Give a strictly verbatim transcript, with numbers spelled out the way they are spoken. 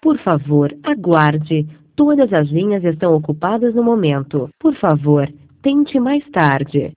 Por favor, aguarde. Todas as linhas estão ocupadas no momento. Por favor, tente mais tarde.